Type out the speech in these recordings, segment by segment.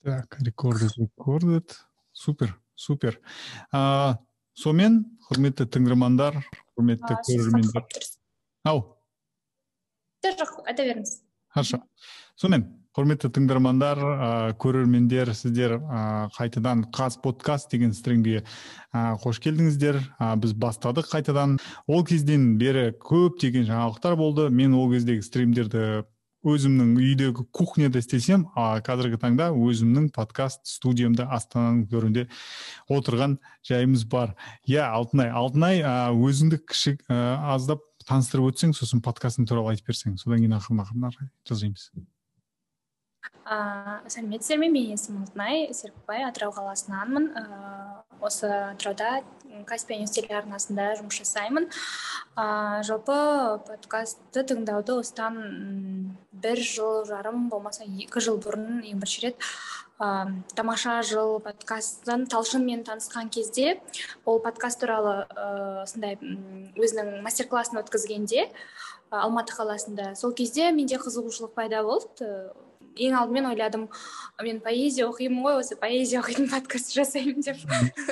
Так, рекордед. Супер, супер. Сонымен, құрметті тыңдармандар, құрметті көрермендер. Ау. Жоқ, айта беріңіз. Хорошо. Сонымен, құрметті тыңдармандар, көрермендер, сіздер қайтадан қаз подкаст деген стримге қош келдіңіздер. Біз бастадық қайтадан. Ол кезден бері көптеген жаңалықтар болды. Мен ол кездегі стримдерді өзімнің үйдегі кухняда істесем, қазіргі таңда өзімнің подкаст студиямда Астананың төрінде отырған жайымыз бар. Алтынай, өзіңді кішік аздап таныстырып өтсең, сосын подкастың туралы айтып берсең, содан кейін ақырын жазаймыз. Сәлеметсіздер ме? Менің есімім Алтынай Серікбай, Атырау қаласынанмын. Осы Атырауда Каспий телеарнасында жұмыс жасаймын. Жалпы подкастты тыңдауды осыдан 1 жыл жарым, болмаса 2 жыл бұрын ең бірінші рет тамаша жыл подкастын Талшынмен танысқан кезде, ол подкаст туралы осындай өзінің мастер-классын өткізгенде Алматы қаласында, сол кезде менде қызығушылық пайда болды. Ең алдымен ойладым, мен поэзия оқимын ғой, осы поэзия оқитын подкаст жасаймын деп.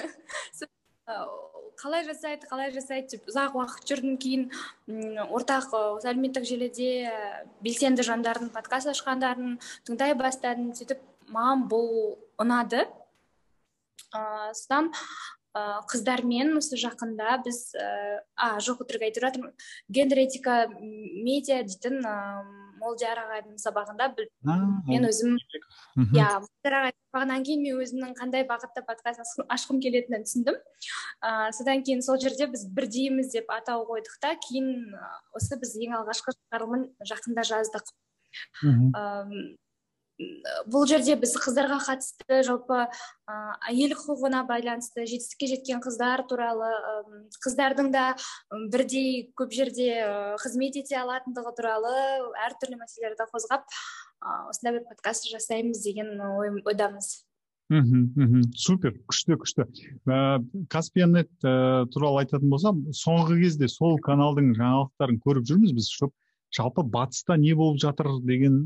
Қалай жасайды деп ұзақ уақыт жүрдім. Кейін ортақ әлеуметтік желіде белсенді жандардың подкаст ашқандарын тыңдай бастадым. Сөйтіп маған бұл ұнады. Содан қыздармен осы жақында біз жоқ өтірік айтып жатырмын, гендер этика медиа дейтін Молдияр ағайдың сабағында мен өзім Молдияр ағайдың сабағынан кейін мен өзімнің қандай бағытта подкаст ашқым келетінін түсіндім. Содан кейін сол жерде біз бірдейміз деп атау қойдық та, кейін осы біз ең алғашқы шығарылымын жақында жаздық. Бұл жерде біз қыздарға қатысты, жалпы әйел құқығына байланысты, жетістікке жеткен қыздар туралы, қыздардың да бірдей көп жерде қызмет ете алатындығы туралы әртүрлі мәселелерді қозғап, осындай бір подкаст жасаймыз деген ойдамыз. Супер, күшті. Каспианет туралы айтатын болсам, соңғы кезде сол каналдың жаңалықтарын көріп жүрміз біз. Жалпы батыста не болып жатыр деген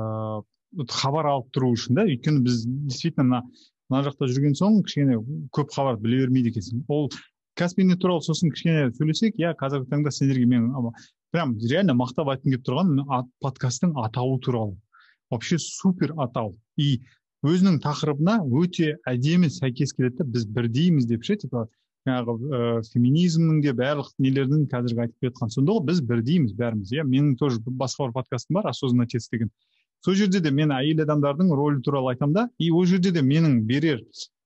хабар алып тұру үшін, да, өйткені біз действительно мына жақта жүрген соң кішкене көп хабар біле бермейді екенсің. Ол Каспианет туралы сосын кішкене сөйлесек, қазіргі таңда сендерге мен прям реально мақтап айтқым келіп тұрған подкасттың атауы туралы. Вообще супер атау. И өзінің тақырыбына өте әдемі сәйкес келеді. Біз бірдейміз деп типа феминизмнің де барлық нелердің қазіргі айтып кетқан. Сонда біз бірдейміз бәріміз. Менің тоже басқа бір подкастым бар, осознанность деген. Сол жерде де мен әйел адамдардың рөлі туралы айтамын да, и ол жерде де менің берер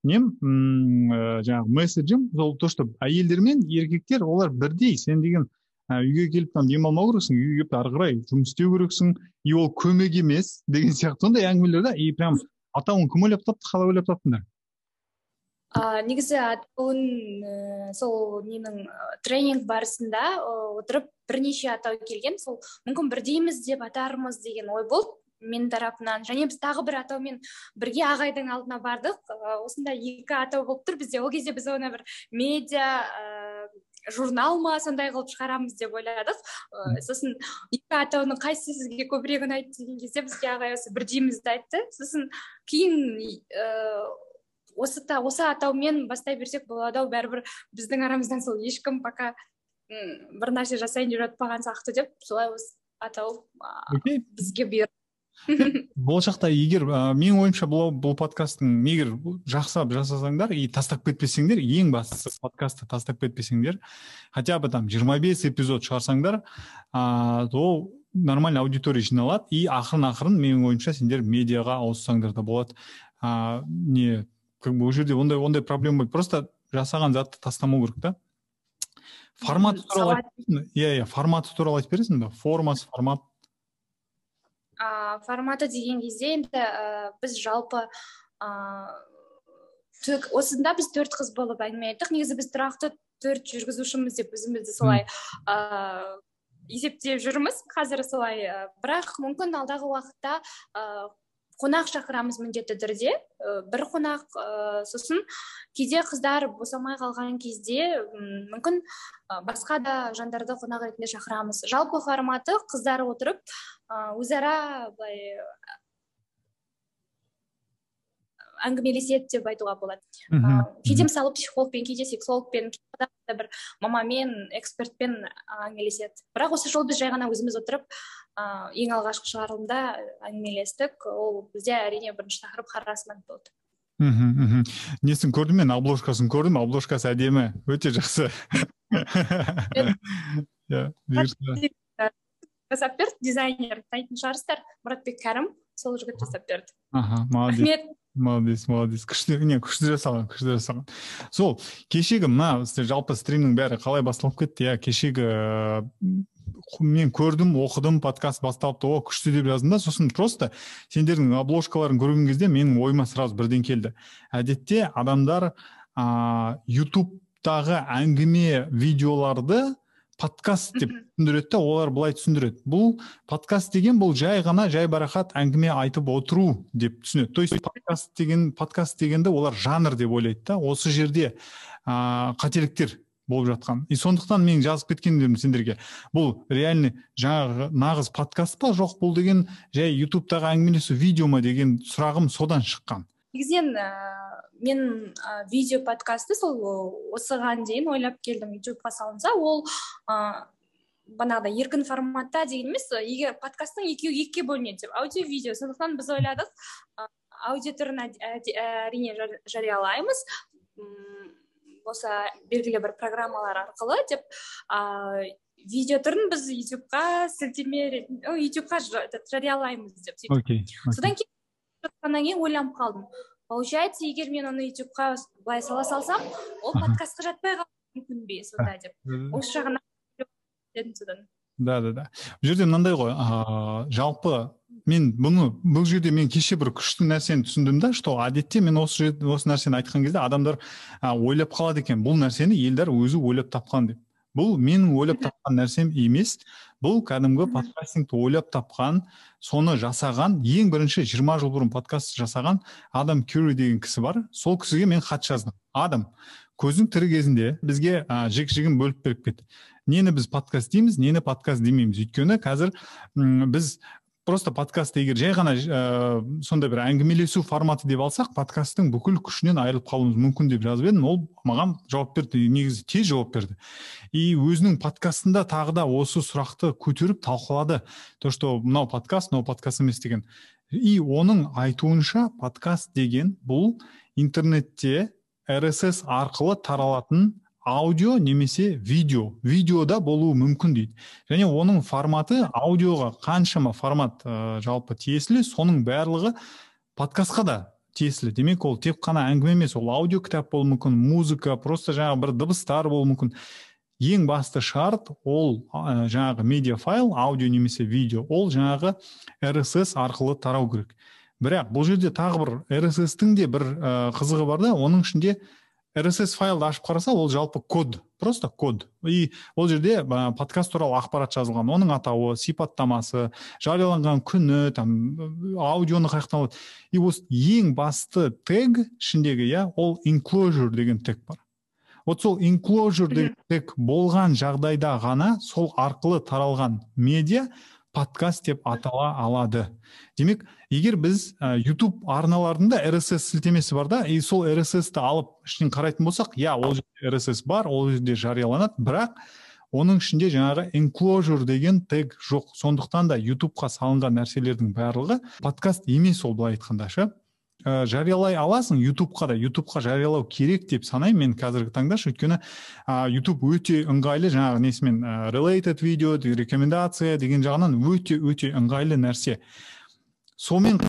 жаңағы месседжім ол то, что әйелдер мен еркектер олар бірдей. Сен деген үйге келіп демалмау керексің, үйге келіп ары қарай жұмыс істеу керексің, и ол көмек емес деген сияқты сондай әңгімелер да, и прям атауын кім ойлап тапты, қалай ойлап таптыңдар? Негізі атауын сол ненің тренинг барысында отырып бірнеше атау келген. Сол мүмкін бірдейміз деп атармыз деген ой болды мен тарапынан. Және біз тағы бір атаумен бірге ағайдың алдына бардық. Осында 2 атау болып тұр бізде. Ол кезде біз оны бір медиа журнал ма сондай қылып шығарамыз деп ойладық. Сосын 2 атауының қайсысы сізге көбірек ұнайды деген кезде бізге ағай осы бірдеймізді айтты. Сосын кейін осы атаумен бастай берсек болады, бәрібір біздің арамыздан сол ешкім пока бір нәрсе жасайын деп жатпаған сияқты деп, солай осы атау бізге бұйырды. Болашақта егер менің ойымша бұл подкасттың егер жақсылап жасасаңдар и тастап кетпесеңдер, ең бастысы подкастты тастап кетпесеңдер, хотя бы 25 эпизод шығарсаңдар, ол нормальный аудитория жиналады, и ақырын менің ойымша сендер медиаға ауыссаңдар да болады. Ол жерде ондай проблема болды. Просто жасаған затты тастамау керек та. Форматы туралы айтып бересің бе? Формат. Форматы деген кезде енді біз жалпы осында біз 4 қыз болып әңгіме айттық. Негізі біз тұрақты 4 жүргізушіміз деп өзімізді солай есептеп жүрміз қазір солай. Бірақ мүмкін алдағы уақытта қонақ шақырамыз міндетті түрде. Бір қонақ, сосын кейде қыздар босамай қалған кезде мүмкін басқа да жандарды қонақ ретінде шақырамыз. Жалпы форматы қыздар отырып өзара әңгімелеседі деп айтуға болады. Кейде мысалы психологпен, кейде сексологпен, кейде бір мамамен, экспертпен әңгімелеседі. Бірақ осы жолы біз жай ғана өзіміз отырып ең алғашқы шығарылымда әңгімелестік. Ол бізде әрине бірінші тақырып харассмент болды. Несін көрдім мен, обложкасын көрдім, обложкасы әдемі, өте жақсы. Жасап берді, дизайнер, танитын шығарсыздар, Мұратбек Кәрім, сол жігіт жасап берді. Молодец. Күшті жасалған. Сол, кешегі мына жалпы стримнің бәрі қалай басталып кетті? Кешегі мен көрдім, оқыдым, подкаст басталыпты, күшті деп жаздым да, сосын просто сендердің обложкаларын көрген кезде менің ойыма сразу бірден келді. Әдетте адамдар YouTube-тағы әңгіме видеоларды подкаст деп түсіндіреді да, олар былай түсіндіреді. Бұл подкаст деген бұл жай барақат әңгіме айтып отыру деп түсінеді. То есть подкаст дегенде олар жанр деп ойлайды да, осы жерде қателіктер болып жатқан. И сондықтан мен жазып кеткендерім сендерге. Бұл реальный жаңағы нағыз подкаст па, жоқ бұл деген жай YouTube-тағы әңгімелесу видео ма деген сұрағым содан шыққан. Негізінен мен видео подкасты сол осыған дейін ойлап келдім, YouTube-ға салынса, ол банағыда еркін форматта деген емес, егер подкасттың екіге бөлінеді деп, аудио-видео. Сондықтан біз ойладық, аудио түрін әрине жариялаймыз, осы белгілі бір программалар арқылы деп, видео түрін біз YouTube-ға жариялаймыз деп. Содан кейін ойланып қалдым. Получается, егер мен оны YouTube-ға былай сала салсам, ол подкастқа жатпай қалуы мүмкін бе сонда деп. Осы жағына дедім содан. Да. Бұл жерде мынандай ғой, жалпы мен бұл жерде мен кеше бір күшті нәрсені түсіндім да, что әдетте мен осы нәрсені айтқан кезде адамдар ойлап қалады екен, бұл нәрсені елдер өзі ойлап тапқан деп. Бұл менің ойлап тапқан нәрсем емес. Бұл кәдімгі подкастингті ойлап тапқан, соны жасаған, ең бірінші 20 жыл бұрын подкаст жасаған Адам Кюри деген кісі бар. Сол кісіге мен хат жаздым. Адам, көзің тірі кезінде бізге жік-жігін бөліп беріп кетті. Нені біз подкаст дейміз, нені подкаст демейміз. Өйткені қазір біз просто подкастты егер жай ғана сондай бір әңгімелесу форматы деп алсақ, подкасттың бүкіл күшінен айырылып қалуымыз мүмкін деп жазып едім. Ол маған жауап берді, негізі тез жауап берді. И өзінің подкастында тағы да осы сұрақты көтеріп талқылады. То, что мынау подкаст емес деген. И оның айтуынша подкаст деген бұл интернетте RSS арқылы таралатын аудио немесе видеода болуы мүмкін дейді. Және оның форматы аудиоға қаншама формат жалпы тиесілі, соның барлығы подкастқа да тиесілі. Демек ол тек қана әңгіме емес, ол аудио кітап болуы мүмкін, музыка, просто жаңағы бір дыбыстар болуы мүмкін. Ең басты шарт ол жаңағы медиафайл, аудио немесе видео, ол жаңағы RSS арқылы тарау керек. Бірақ бұл жерде тағы бір RSS-тің де бір қызығы бар да, оның ішінде RSS файлды ашып қараса, ол жалпы код, просто код. И ол жерде подкаст туралы ақпарат жазылған, оның атауы, сипаттамасы, жарияланған күні, аудионы қаяқтан алады. И осы ең басты тег ішіндегі, ол enclosure деген тег бар. Вот сол enclosure деген тег болған жағдайда ғана сол арқылы таралған медиа подкаст деп атала алады. Демек, егер біз YouTube арналарында RSS сілтемесі бар да, и сол RSS-ті алып ішінен қарайтын болсақ, ол жерде RSS бар, ол жерде жарияланады, бірақ оның ішінде жаңағы enclosure деген тег жоқ. Сондықтан да YouTube-қа салынған нәрселердің барлығы подкаст емес, ол былай айтқанда ше. Жариялай аласың YouTube-қа жариялау керек деп санаймын мен қазіргі таңда, өйткені YouTube өте ыңғайлы, жаңағы несімен related видео, рекомендация деген жағынан өте ыңғайлы нәрсе. Сонымен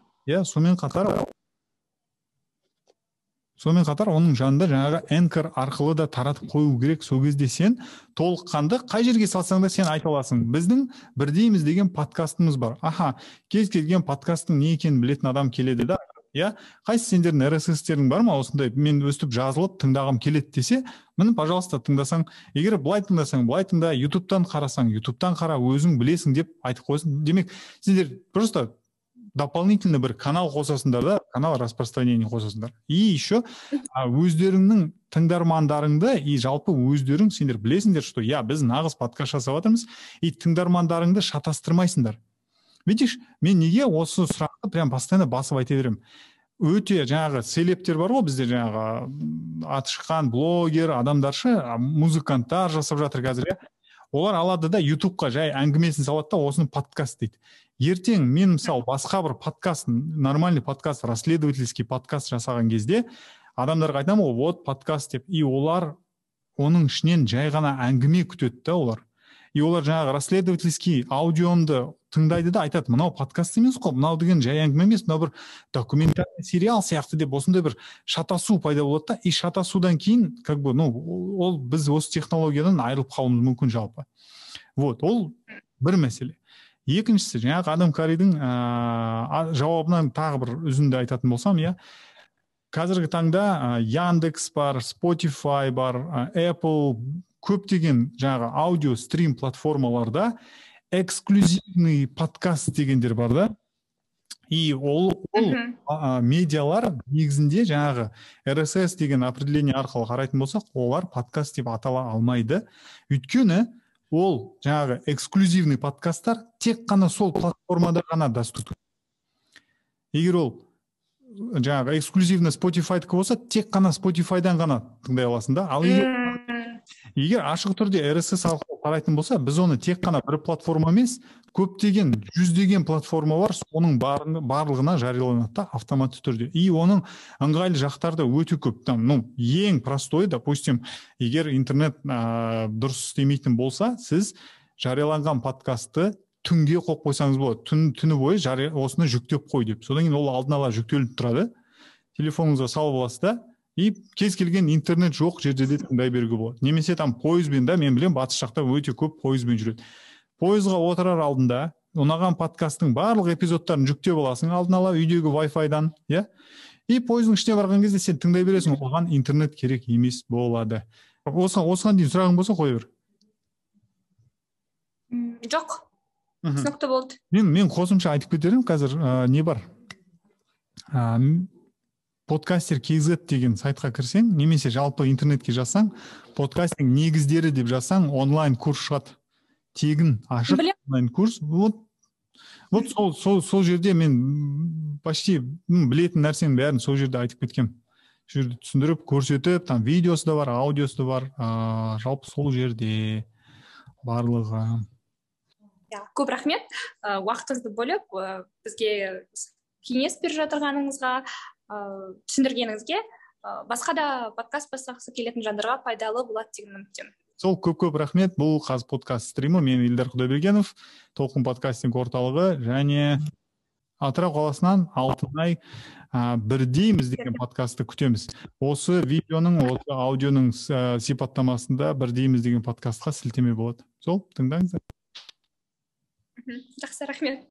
қатар оның жанында жаңағы Anchor арқылы да таратып қою керек. Сол кезде сен толыққанды қай жерге салсаң да сен айта аласың. Біздің бірдейміз деген подкастымыз бар. Кез келген подкасттың не екенін білетін адам келеді да. Қайсы сендердің RSS-терің бар ма? Осындай мен өстіп жазылып тыңдағым келеді десе, міне, пожалуйста, тыңдасаң. Егер былай тыңдасаң, былай тыңда, YouTube-тан қарасаң, YouTube-тан қара, өзің білесің деп айтып қойсын. Демек, сендер просто дополнительно бір канал қосасыңдар да, канал распространения қосасыңдар. И еще өздеріңнің тыңдармандарыңды, и жалпы өздерің сендер білесіңдер, что біз нағыз подкаст жасап жатырмыз, и тыңдармандарыңды шатастырмайсыңдар. Видишь, мен неге осы сұрақты прям постоянно басып айта беремін. өте жаңағы селептер бар ғой бізде, жаңағы аты шыққан блогер адамдаршы, музыканттар жасап жатыр қазір, иә. Олар алады да ютубқа жай әңгімесін салады да осыны подкаст дейді. Ертең мен мысалы басқа бір подкаст, нормальный подкаст, расследовательский подкаст жасаған кезде адамдарға айтамын ғой, вот подкаст деп, и олар оның ішінен жай ғана әңгіме күтеді да олар. И олар жаңағы расследовательский аудионды тыңдайды да айтады, мынау подкаст емес қой, мынау деген жай әңгіме емес, мынау бір документальный сериал сияқты деп, осындай бір шатасу пайда болады да, и шатасудан кейін как бы, ол біз осы технологиядан айырылып қалуымыз мүмкін жалпы. Вот, ол бір мәселе. Екіншісі, жаңағы Адам Каридің жауабынан тағы бір үзінді айтатын болсам, иә. Қазіргі таңда Яндекс бар, Spotify бар, Apple, көптеген жаңағы аудио стрим платформаларда эксклюзивный подкаст дегендер бар да. И ол медиалар негізінде жаңағы RSS деген определение арқылы қарайтын болсақ, олар подкаст деп атала алмайды. Өйткені ол жаңағы эксклюзивный подкасттар тек қана сол платформада ғана доступны. Егер ол жаңағы эксклюзивный Spotify-дікі болса, тек қана Spotify-дан ғана тыңдай аласың да. Ал егер ашық түрде RSS арқылы қарайтын болса, біз оны тек қана бір платформа емес, көптеген, жүздеген платформа бар, соның барлығына жарияланады да автоматты түрде. И оның ыңғайлы жақтары өте көп. Ең простой, допустим, егер интернет дұрыс істемейтін болса, сіз жарияланған подкастты түнге қойып қойсаңыз болады. Түні бойы осыны жүктеп қой деп. Содан кейін ол алдын ала жүктеліп тұрады. Телефоныңызға салып аласыз да, и кез келген интернет жоқ жерде де тыңдай беруге болады. Немесе там пойызбен да, мен білем, батыс жақта өте көп пойызбен жүреді. Пойызға отырар алдында ұнаған подкасттың барлық эпизодтарын жүктеп аласың алдын ала үйдегі Wi-Fi-дан, иә? И пойыздың ішіне барған кезде сен тыңдай бересің, оған интернет керек емес болады. Осыған дейін сұрағың болса қоя бер. Жоқ. Түсінікті болды. Мен қосымша айтып кетерім, қазір не бар? Подкастер KZ деген сайтқа кірсең, немесе жалпы интернетке жазсаң, подкастинг негіздері деп жазсаң, онлайн курс шығады. Тегін ашық онлайн курс. Вот сол жерде мен почти білетін нәрсенің бәрін сол жерде айтып кеткем. Жерде түсіндіріп, көрсетіп, там видеосы да бар, аудиосы да бар, жалпы сол жерде барлығы. Көп рахмет. Уақытыңызды бөліп, бізге кеңес беріп жатырғаныңызға, түсіндіргеніңізге. Басқа да подкаст бастағысы келетін жандарға пайдалы болады деген үміттемін. Сол көп рахмет. Бұл қазір подкаст стримі. Мен Ильдар Құдайбергенов, Толқын подкастинг орталығы, және Атырау қаласынан Алтынай бірдейміз деген подкастты күтеміз. Осы видеоның, осы аудионың сипаттамасында бірдейміз деген подкастқа сілтеме болады. Сол, тыңдаңыздар. Жақсы, рахмет.